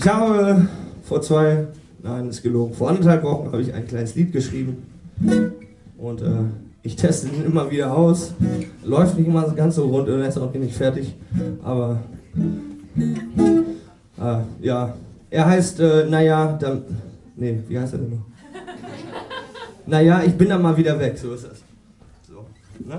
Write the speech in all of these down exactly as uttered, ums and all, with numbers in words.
Ich habe vor zwei, nein, ist gelogen, vor anderthalb Wochen habe ich ein kleines Lied geschrieben und äh, ich teste ihn immer wieder aus. Läuft nicht immer ganz so rund und er ist auch nicht fertig, aber äh, ja, er heißt, äh, naja, dann, nee, wie heißt er denn noch? Naja, ich bin dann mal wieder weg, so ist das. So, ne?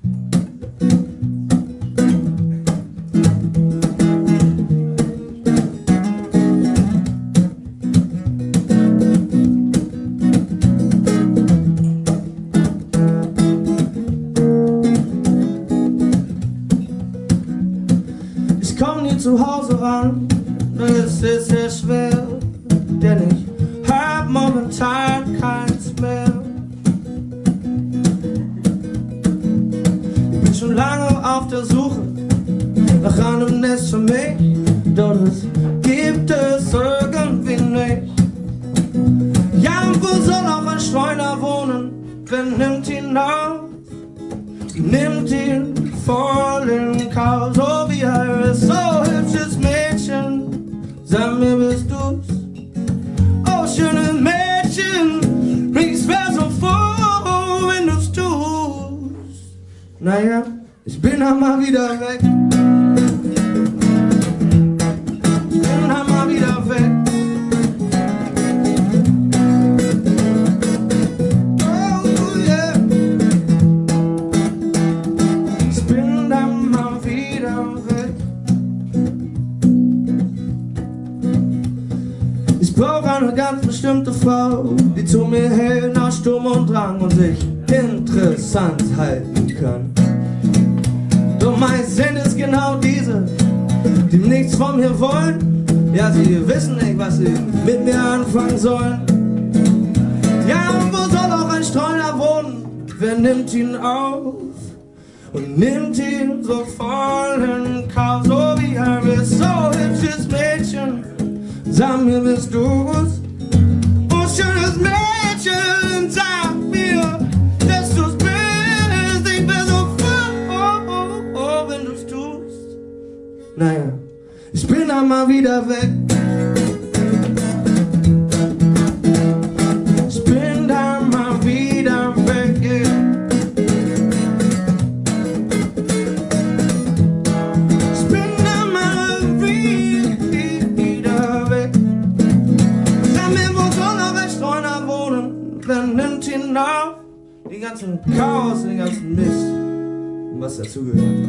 Ich komm nie zu Hause ran, es ist sehr schwer, denn ich hab momentan keins mehr. Ich bin schon lange auf der Suche nach einem Nest für mich, doch das gibt es irgendwie nicht. Ja, und wo soll auch ein Streuner wohnen? Wer nimmt ihn auf? Nimmt ihn voll in Kauf, so wie er ist, so hübsches Mädchen, sag mir, bist du's? Oh, schönes Mädchen, ich wär so froh, wenn du's tust. Naja, ich bin dann mal wieder weg. Ich bin dann mal wieder weg. Ich brauch eine ganz bestimmte Frau, die zu mir hält nach Sturm und Drang und sich interessant halten kann. Doch meist sind es genau diese, die nichts von mir wollen. Ja, sie wissen nicht, was sie mit mir anfangen sollen. Ja, und wo soll auch ein Streuner wohnen? Wer nimmt ihn auf und nimmt ihn so voll in Kauf, so wie er ist, so hübsches Mädchen. Sag mir, bist du's? Oh, schönes Mädchen, sag mir, dass du's bist. Ich bin so froh, oh, oh, oh, wenn du's tust. Naja, ich bin dann mal wieder weg. Ich bin dann mal wieder weg, yeah. Wer nimmt ihn auf? Den ganzen Chaos, den ganzen Mist und was dazugehört.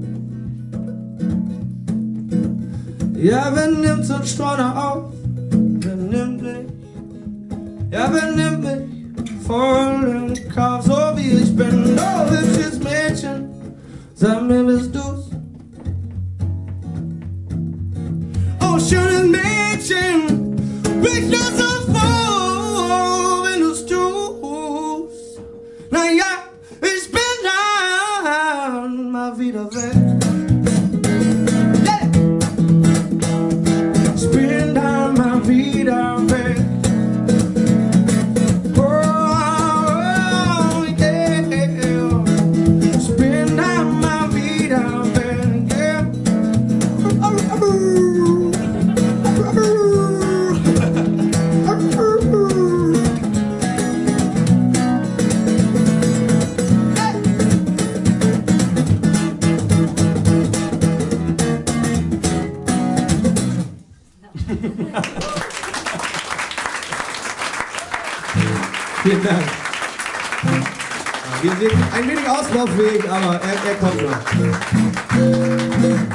Ja, wer nimmt so einen Streuner auf? Wer nimmt mich? Ja, wer nimmt mich voll in Kauf, so wie ich bin? Oh, hübsches Mädchen, sag mir, bist du's? Oh, schönes Mädchen, bin ich nur so froh, wenn du's tust. Naja, ich bin dann mal wieder weg. Yeah. Ich bin dann mal wieder weg. Oh, oh, yeah. Ich bin dann mal wieder weg. Yeah. Oh, oh, oh. Vielen Dank. Wir sind ein wenig auslaufweg, aber er, er kommt noch.